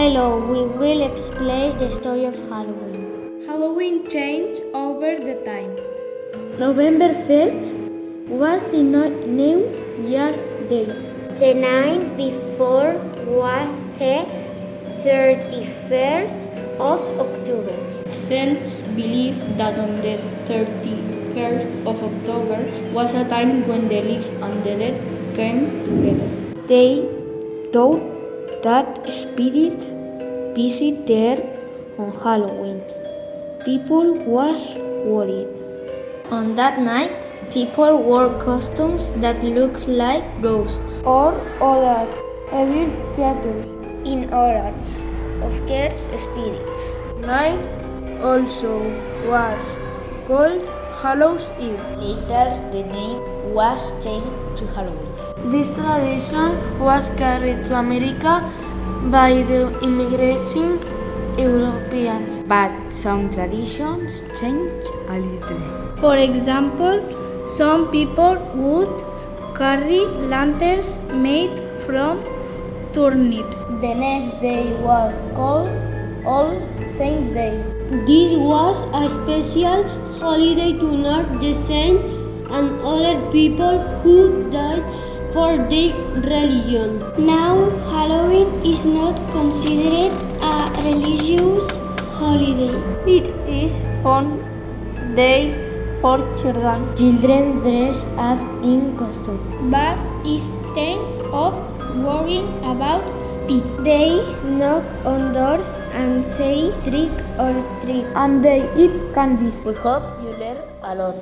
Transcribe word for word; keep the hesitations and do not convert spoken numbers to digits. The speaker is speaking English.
Hello, we will explain the story of Halloween. Halloween changed over the time. November first was the no- New Year Day. The night before was the thirty-first of October. Saints believe that on the thirty-first of October was a time when the living and the dead came together. They thought that spirits visit there on Halloween. People was worried. On that night, people wore costumes that looked like ghosts or other evil creatures. In order of scared spirits. Night also was called Hallows Eve. Later, the name was changed to Halloween. This tradition was carried to America by the immigrating Europeans. But some traditions changed a little. For example, some people would carry lanterns made from turnips. The next day was called All Saints' Day. This was a special holiday to honor the saints and other people who died for their religion. Now, Halloween is not considered a religious holiday. It is fun day for children. Children dress up in costume. But instead of worrying about speed, They knock on doors and say trick or treat. and they eat candies. We hope you learn a lot.